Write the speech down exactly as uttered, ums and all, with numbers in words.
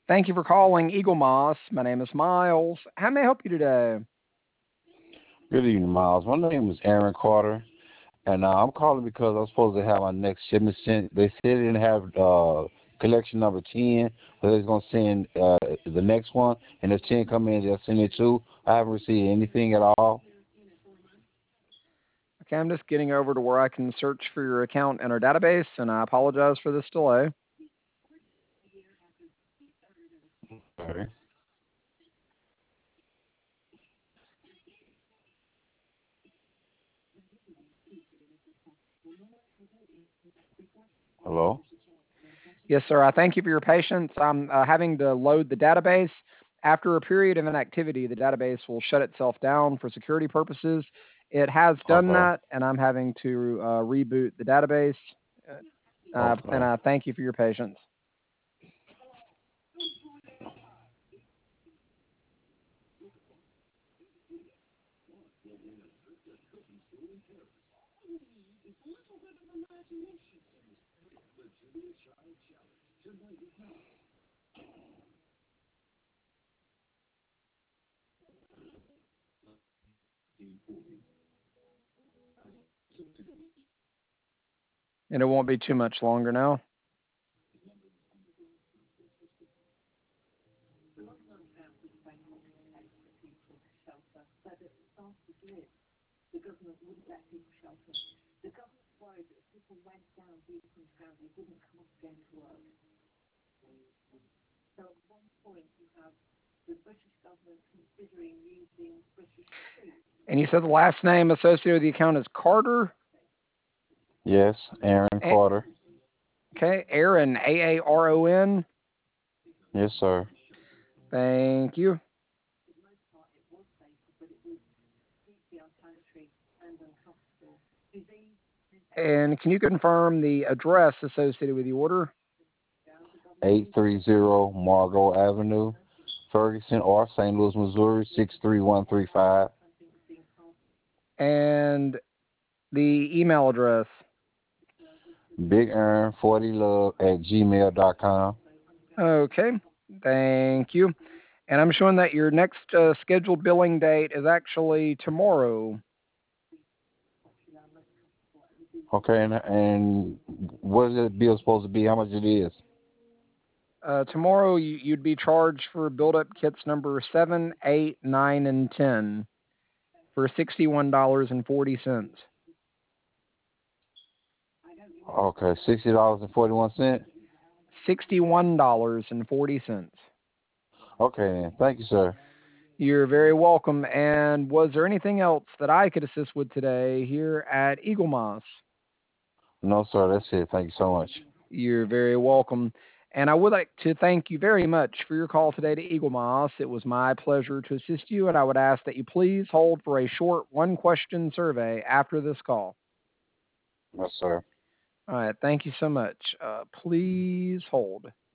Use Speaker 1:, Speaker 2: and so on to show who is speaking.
Speaker 1: Thank you for calling Eagle Moss. My name is Miles. How may I help you today?
Speaker 2: Good evening, Miles. My name is Aaron Carter, and uh, I'm calling because I'm supposed to have my next shipment sent. They said they didn't have uh, collection number ten, but they're going to send uh, the next one, and if ten come in, they'll send it too. I haven't received anything at all.
Speaker 1: Okay, I'm just getting over to where I can search for your account in our database, and I apologize for this delay.
Speaker 2: Okay. Hello?
Speaker 1: Yes, sir. I thank you for your patience. I'm uh, having to load the database. After a period of inactivity, the database will shut itself down for security purposes. It has done
Speaker 2: Okay.
Speaker 1: that, and I'm having to uh, reboot the database. Uh, and
Speaker 2: Okay.
Speaker 1: I thank you for your patience. And it won't be too much longer now. And you said the last name associated with the account is Carter?
Speaker 2: Yes, Aaron
Speaker 1: A-
Speaker 2: Carter.
Speaker 1: okay, Aaron, A A R O N.
Speaker 2: Yes, sir.
Speaker 1: Thank you. And can you confirm the address associated with the order?
Speaker 2: eight thirty Margot Avenue, Ferguson, or Saint Louis, Missouri, six three one three five.
Speaker 1: And the email address?
Speaker 2: Big Aaron forty love at gmail dot com.
Speaker 1: Okay, thank you. And I'm showing that your next uh, scheduled billing date is actually tomorrow.
Speaker 2: Okay, and, and what is the bill supposed to be? How much it is?
Speaker 1: Uh, tomorrow you, you'd be charged for build-up kits number seven, eight, nine, and ten for sixty-one dollars and forty cents.
Speaker 2: Okay, sixty dollars and forty one cent.
Speaker 1: sixty-one dollars and forty cents.
Speaker 2: Okay, then. Thank you, sir.
Speaker 1: You're very welcome. And was there anything else that I could assist with today here at Eagle Moss?
Speaker 2: No, sir. That's it. Thank you so much.
Speaker 1: You're very welcome. And I would like to thank you very much for your call today to Eagle Moss. It was my pleasure to assist you, and I would ask that you please hold for a short one-question survey after this call.
Speaker 2: Yes, sir.
Speaker 1: All right, thank you so much. Uh, please hold.